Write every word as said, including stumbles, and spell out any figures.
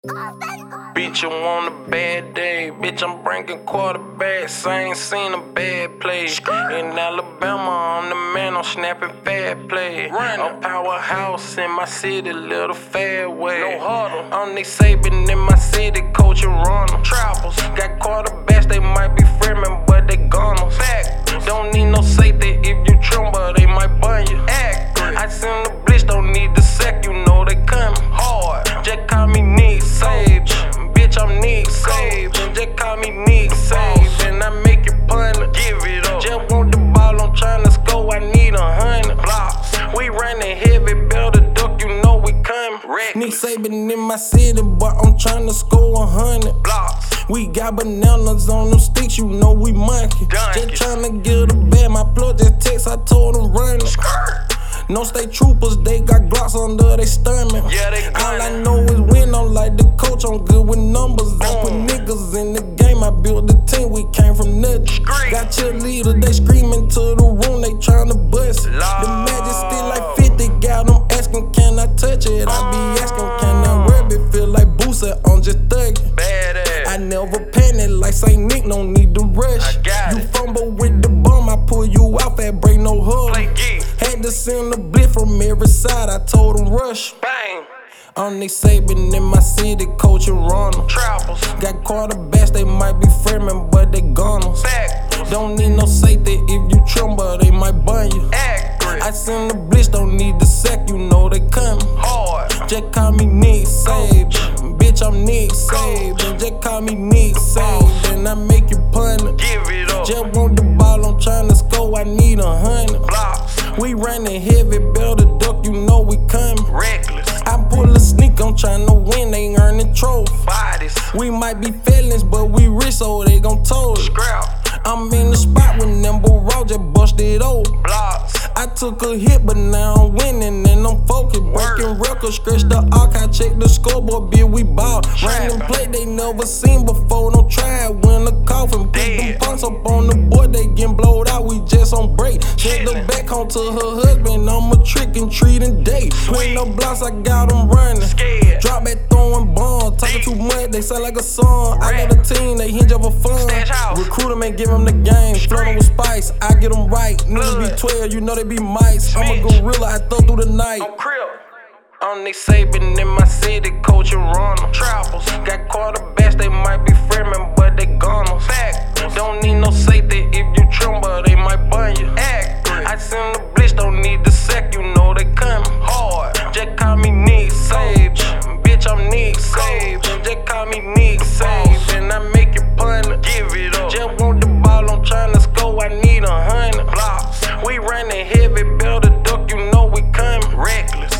Bitch, you want a bad day. Bitch, I'm bringing quarterbacks. I ain't seen a bad play. In Alabama, I'm the man, I'm snapping fat play. A powerhouse in my city, little fairway. No huddle. I'm Nick Saban in my city, coaching Ronald. Trappers. Got quarterbacks, they might be framing, but they gunners. Don't need no safety if you tremble, they might burn you. Accurate. I send the blitz, don't need the sack, you know they coming hard. Just call me Nick Saban. Bitch, I'm Nick Saban. Just call me Nick Saban. I make it punter. Give it up. Just want the ball, I'm tryna score, I need a hundred blocks. We running heavy, better duck, you know we coming. Nick Saban in my city, but I'm tryna score a hundred blocks. We got bananas on them sticks, you know we monkey. Just tryna get a bag, my plug just text, I told them run it. No state troopers, they got Glocks under they stomach. Yeah, they all I know is win, I'm like the coach, I'm good with numbers. I put niggas in the game, I built the team, we came from nothing. Got cheerleaders, they screaming to the room, they tryna bust it. The magic still like fifty, got them asking, can I touch it? I be asking, can I rub it? Feel like Boosie, I'm just thugging. I never panic like Saint Nick, no need to rush. You fumble with the bum, I pull you out, that break no hug. Had to send a blitz from every side, I told him rush. Bang. I'm Nick Saban in my city, coaching Ronald. Trappers. Got quarterbacks, they might be framing, but they gunners. Don't need no safety if you tremble, they might burn you. Accurate. I send the blitz, don't need the sack, you know they coming hard. Just call me Nick Saban. Bitch, I'm Nick Saban. Just call me Nick Saban. I make you punter. Give it up. Just want the ball, I'm tryna score, I need a hundred blocks. We running heavy, better duck, you know we coming. Reckless. I pull a sneak, I'm tryna win, they earning trophy. Bodies. We might be felons, but we rich, so they gon' toll it. Scrap. I'm in the spot with Nimble Raw, just busted old blocks. I took a hit, but now I'm winning and I'm focused. Breaking records, scratch the arc, I check the scoreboard, bitch, we ball. Random play they never seen before, don't try it, win the coffin. Put them punts up on the board, they getting blowed out, we just on break. Send the back home to her husband, I'm a trick and treating day. With no blocks, I got them running. Drop back throwing bombs, talking too much, they sound like a song. I got a team, they hinge over fun. Recruit them and give them the game, flood them with spice, I get them right. Niggas be twelve, you know they be mice. I'm a gorilla, I throw through the night. I'm Nick Saban in my city, coaching Ronald. Trappers. Got quarterbacks, they might be framing, but they gunners. Don't need no safety if you tremble, they might burn you. Accurate. I send the blitz, don't need the sack, you know they coming hard. Just call me Nick Saban. Bitch, I'm Nick Saban. Just call me Nick Saban. I make it punter. Give it up. Just want the ball, I'm tryna score, I need a hundred blocks. We running heavy, better duck, you know we coming. Reckless.